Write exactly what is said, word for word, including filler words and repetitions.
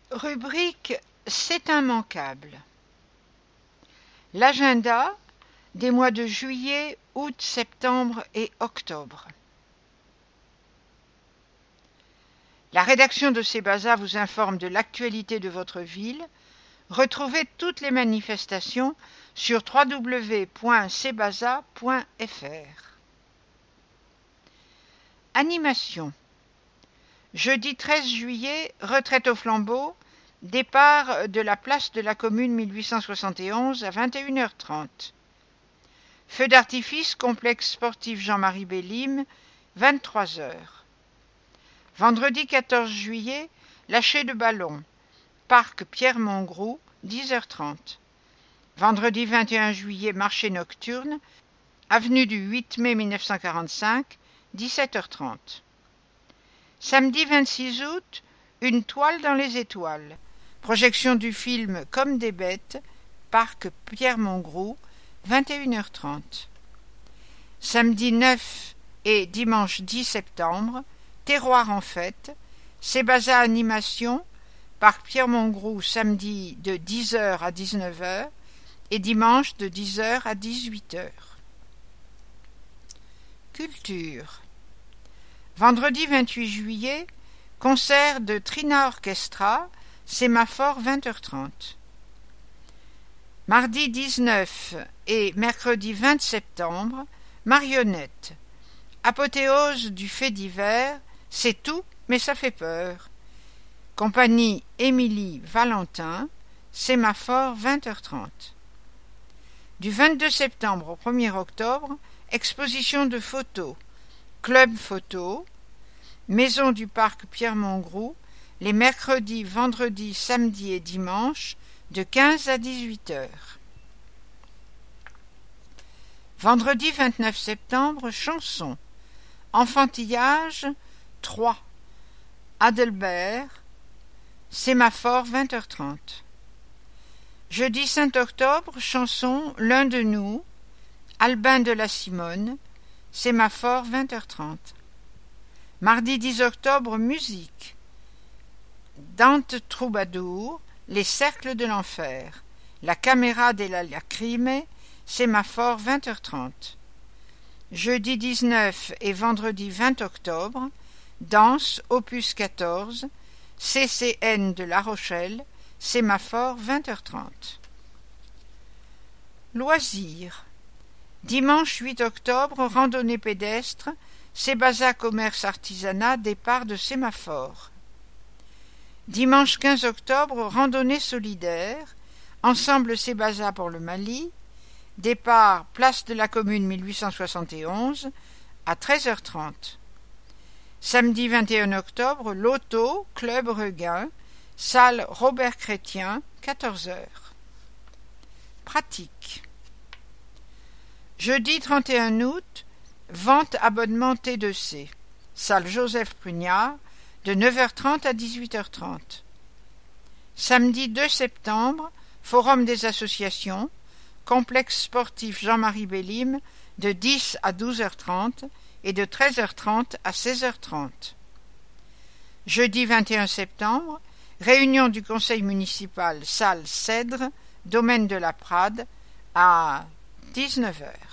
Rubrique C'est immanquable. L'agenda des mois de juillet, août, septembre et octobre. La rédaction de Sebasa vous informe de l'actualité de votre ville. Retrouvez toutes les manifestations sur w w w point sebasa point f r. Animation. Jeudi treize juillet, retraite au flambeau, départ de la place de la Commune mille huit cent soixante et onze à vingt et une heures trente. Feu d'artifice, complexe sportif Jean-Marie Bellim, vingt-trois heures. Vendredi quatorze juillet, lâcher de ballon, parc Pierre-Mongroux, dix heures trente. Vendredi vingt et un juillet, marché nocturne, avenue du huit mai mille neuf cent quarante-cinq, dix-sept heures trente. Samedi vingt-six août, une toile dans les étoiles. Projection du film Comme des bêtes, parc Pierre-Mongroux, vingt et une heures trente. Samedi neuf et dimanche dix septembre, Terroir en fête, Sebasa Animation, parc Pierre-Mongroux, samedi de dix heures à dix-neuf heures et dimanche de dix heures à dix-huit heures. Culture. Vendredi vingt-huit juillet, concert de Trina Orchestra, sémaphore vingt heures trente. Mardi dix-neuf et mercredi vingt septembre, marionnette. Apothéose du fait divers, c'est tout, mais ça fait peur. Compagnie Émilie Valentin, sémaphore vingt heures trente. Du vingt-deux septembre au premier octobre, exposition de photos. Club photo, Maison du parc Pierre-Mongroux, les mercredis, vendredis, samedis et dimanches, de quinze à dix-huit heures. Vendredi vingt-neuf septembre, chanson. Enfantillage, trois. Adelbert, sémaphore vingt heures trente. Jeudi cinq octobre, chanson L'un de nous, Albin de la Simone, sémaphore vingt heures trente. Mardi dix octobre, musique. Dante Troubadour, Les cercles de l'enfer, La caméra della lacrime, sémaphore vingt heures trente. Jeudi dix-neuf et vendredi vingt octobre, danse opus quatorze, C C N de La Rochelle, sémaphore vingt heures trente. Loisirs. Dimanche huit octobre, randonnée pédestre, Sebasa Commerce Artisanat, départ de sémaphore. Dimanche quinze octobre, randonnée solidaire, ensemble Sebasa pour le Mali, départ place de la Commune mille huit cent soixante et onze à treize heures trente. Samedi vingt et un octobre, Loto, Club Regain, salle Robert Chrétien, quatorze heures. Pratique. Jeudi trente et un août, vente abonnement T deux C, salle Joseph Prugnard, de neuf heures trente à dix-huit heures trente. Samedi deux septembre, forum des associations, complexe sportif Jean-Marie Bellim, de dix à douze heures trente et de treize heures trente à seize heures trente. Jeudi vingt et un septembre, réunion du conseil municipal, salle Cèdre, domaine de la Prade, à dix-neuf heures.